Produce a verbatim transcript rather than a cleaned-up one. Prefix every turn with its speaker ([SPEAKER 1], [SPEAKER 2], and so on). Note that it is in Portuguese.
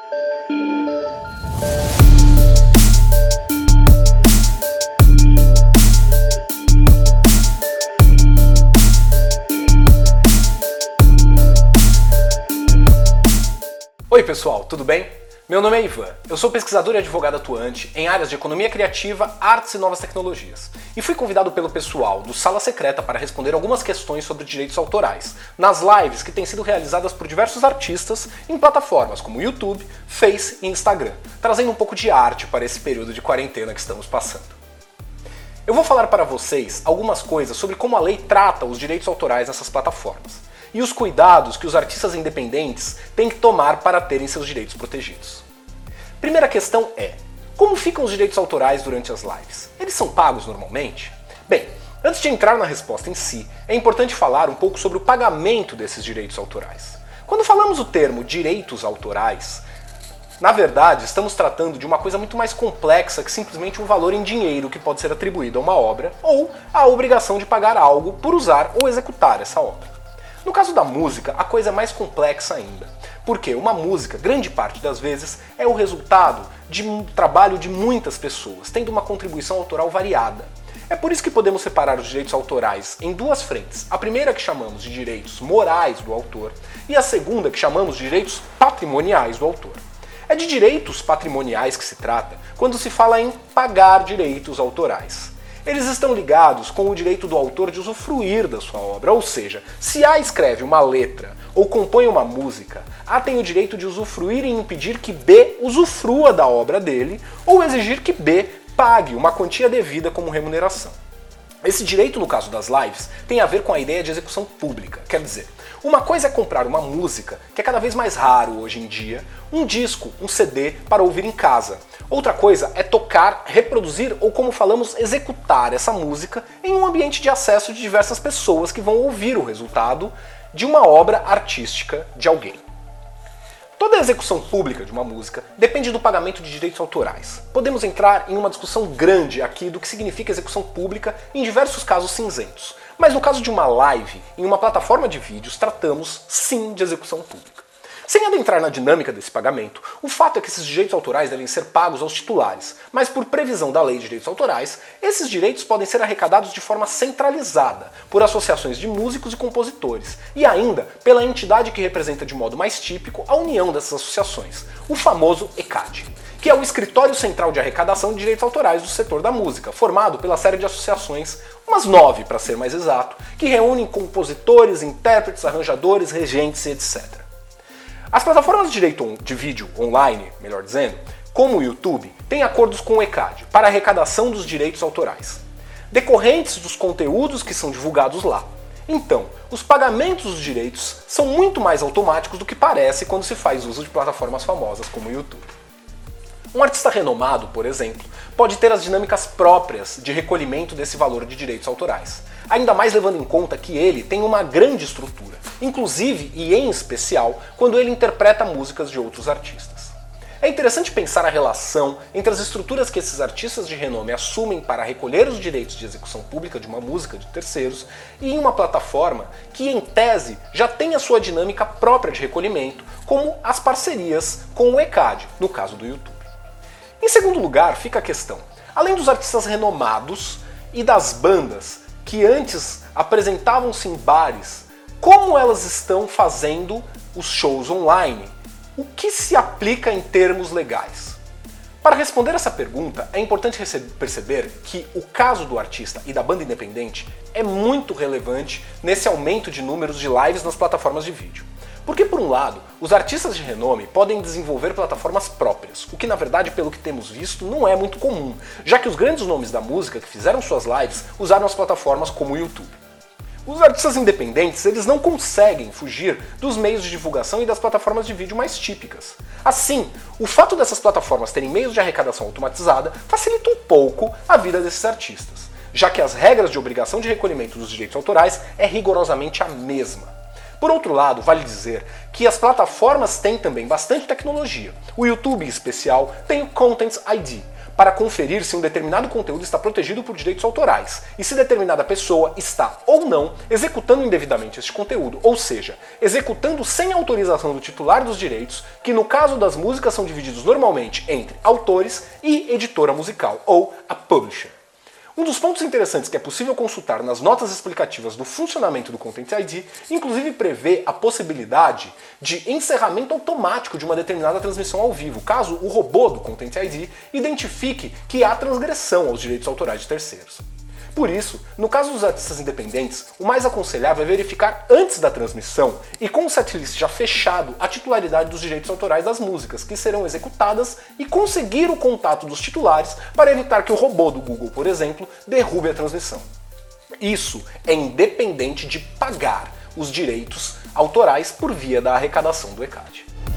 [SPEAKER 1] Oi pessoal, tudo bem? Meu nome é Ivan, eu sou pesquisador e advogado atuante em áreas de economia criativa, artes e novas tecnologias. E fui convidado pelo pessoal do Sala Secreta para responder algumas questões sobre direitos autorais, nas lives que têm sido realizadas por diversos artistas em plataformas como YouTube, Face e Instagram, trazendo um pouco de arte para esse período de quarentena que estamos passando. Eu vou falar para vocês algumas coisas sobre como a lei trata os direitos autorais nessas plataformas e os cuidados que os artistas independentes têm que tomar para terem seus direitos protegidos. Primeira questão é: como ficam os direitos autorais durante as lives? Eles são pagos normalmente? Bem, antes de entrar na resposta em si, é importante falar um pouco sobre o pagamento desses direitos autorais. Quando falamos o termo direitos autorais, na verdade estamos tratando de uma coisa muito mais complexa que simplesmente um valor em dinheiro que pode ser atribuído a uma obra ou a obrigação de pagar algo por usar ou executar essa obra. No caso da música, a coisa é mais complexa ainda, porque uma música, grande parte das vezes, é o resultado de um trabalho de muitas pessoas, tendo uma contribuição autoral variada. É por isso que podemos separar os direitos autorais em duas frentes. A primeira que chamamos de direitos morais do autor e a segunda que chamamos de direitos patrimoniais do autor. É de direitos patrimoniais que se trata quando se fala em pagar direitos autorais. Eles estão ligados com o direito do autor de usufruir da sua obra, ou seja, se A escreve uma letra ou compõe uma música, A tem o direito de usufruir e impedir que B usufrua da obra dele ou exigir que B pague uma quantia devida como remuneração. Esse direito, no caso das lives, tem a ver com a ideia de execução pública, quer dizer, uma coisa é comprar uma música, que é cada vez mais raro hoje em dia, um disco, um C D para ouvir em casa. Outra coisa é tocar, reproduzir ou, como falamos, executar essa música em um ambiente de acesso de diversas pessoas que vão ouvir o resultado de uma obra artística de alguém. Toda a execução pública de uma música depende do pagamento de direitos autorais. Podemos entrar em uma discussão grande aqui do que significa execução pública em diversos casos cinzentos. Mas no caso de uma live, em uma plataforma de vídeos, tratamos sim de execução pública. Sem adentrar na dinâmica desse pagamento, o fato é que esses direitos autorais devem ser pagos aos titulares, mas por previsão da Lei de Direitos Autorais, esses direitos podem ser arrecadados de forma centralizada, por associações de músicos e compositores, e ainda pela entidade que representa de modo mais típico a união dessas associações, o famoso ECAD, que é o Escritório Central de Arrecadação de Direitos Autorais do setor da música, formado pela série de associações, umas nove para ser mais exato, que reúnem compositores, intérpretes, arranjadores, regentes e etcétera. As plataformas de direito de vídeo online, melhor dizendo, como o YouTube, têm acordos com o ECAD para a arrecadação dos direitos autorais, decorrentes dos conteúdos que são divulgados lá. Então, os pagamentos dos direitos são muito mais automáticos do que parece quando se faz uso de plataformas famosas como o YouTube. Um artista renomado, por exemplo, pode ter as dinâmicas próprias de recolhimento desse valor de direitos autorais, ainda mais levando em conta que ele tem uma grande estrutura, inclusive e em especial quando ele interpreta músicas de outros artistas. É interessante pensar a relação entre as estruturas que esses artistas de renome assumem para recolher os direitos de execução pública de uma música de terceiros e em uma plataforma que, em tese, já tem a sua dinâmica própria de recolhimento, como as parcerias com o ECAD, no caso do YouTube. Em segundo lugar, fica a questão: além dos artistas renomados e das bandas que antes apresentavam-se em bares, como elas estão fazendo os shows online? O que se aplica em termos legais? Para responder essa pergunta, é importante perceber que o caso do artista e da banda independente é muito relevante nesse aumento de números de lives nas plataformas de vídeo. Porque, por um lado, os artistas de renome podem desenvolver plataformas próprias, o que, na verdade, pelo que temos visto, não é muito comum, já que os grandes nomes da música que fizeram suas lives usaram as plataformas como o YouTube. Os artistas independentes, eles não conseguem fugir dos meios de divulgação e das plataformas de vídeo mais típicas. Assim, o fato dessas plataformas terem meios de arrecadação automatizada facilita um pouco a vida desses artistas, já que as regras de obrigação de recolhimento dos direitos autorais é rigorosamente a mesma. Por outro lado, vale dizer que as plataformas têm também bastante tecnologia. O YouTube, em especial, tem o Content I D, para conferir se um determinado conteúdo está protegido por direitos autorais e se determinada pessoa está ou não executando indevidamente este conteúdo, ou seja, executando sem autorização do titular dos direitos, que no caso das músicas são divididos normalmente entre autores e editora musical, ou a publisher. Um dos pontos interessantes que é possível consultar nas notas explicativas do funcionamento do Content I D, inclusive prevê a possibilidade de encerramento automático de uma determinada transmissão ao vivo, caso o robô do Content I D identifique que há transgressão aos direitos autorais de terceiros. Por isso, no caso dos artistas independentes, o mais aconselhável é verificar antes da transmissão e com o setlist já fechado a titularidade dos direitos autorais das músicas que serão executadas e conseguir o contato dos titulares para evitar que o robô do Google, por exemplo, derrube a transmissão. Isso é independente de pagar os direitos autorais por via da arrecadação do E C A D.